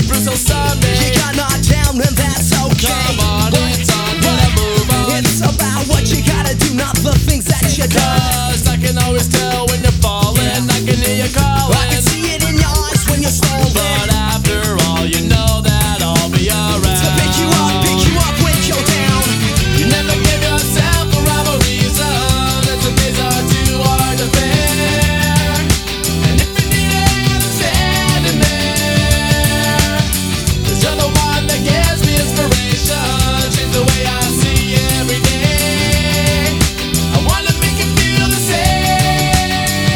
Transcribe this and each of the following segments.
bruise someday. You got knocked down and that's okay. Come on, it's on, gotta move on. It's about what you gotta do, not the things that you do. 'Cause I can always tell when you're falling. I can hear you calling. I can see it in your eyes when you're stalling. But after all, you know that I'll be around to pick you up when you're down. You never give yourself a rhyme or reason. That some days are too hard to bear. And if you need anyone standing there, 'cause you're the one that gives me inspiration. Change the way I see every day. I wanna make you feel the same.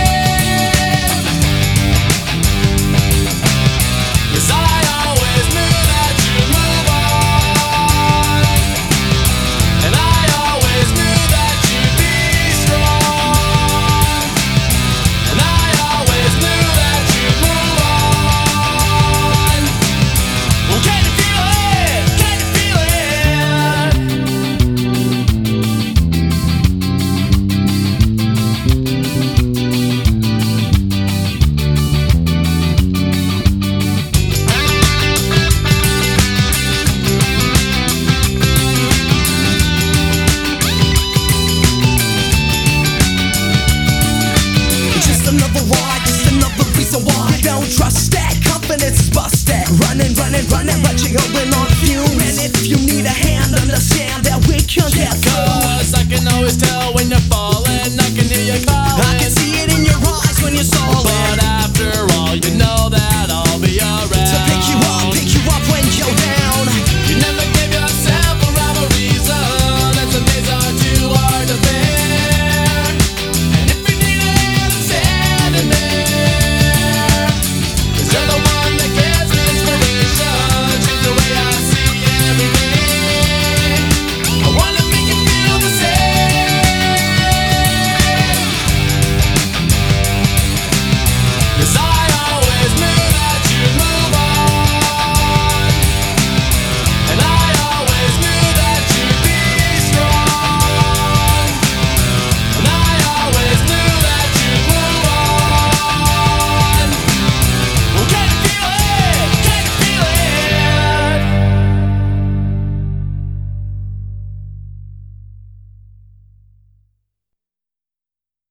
'Cause I always knew that you'd move on. And I always knew that you'd be strong. And I always knew that you'd move on. Well, can you feel it? Can you feel it? Just another ride, just another reason why you don't trust that. Confidence is busted. Running, but you're going on fumes. And if you need a hand, understand that we can get through. 'Cause I can always tell when you're falling. I can hear you calling. I can see it in your eyes when you're stalling. But after all, you know that I'll be around to pick you up